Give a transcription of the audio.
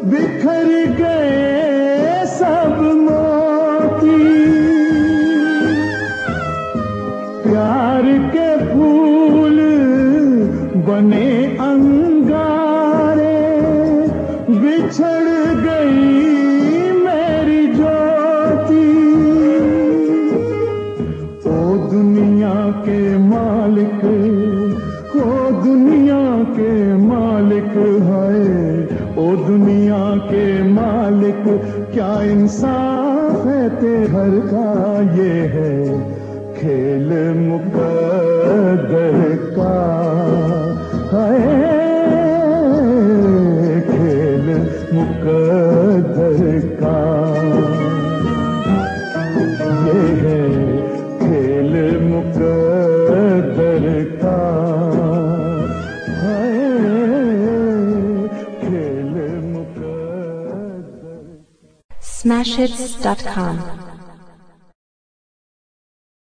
बिखर गए सब मोती, प्यार के फूल बने अंगारे, बिछड़ गई मेरी ज्योति। ओ दुनिया के मालिक, ओ दुनिया के मालिक, है ओ दुनिया के मालिक, क्या इंसाफ है तेरे का, ये है खेल मुकद्दर का, है खेल मुकद्दर का, ये है खेल मुकद्दर का, है खेल मुकद्दर। Smashhits.com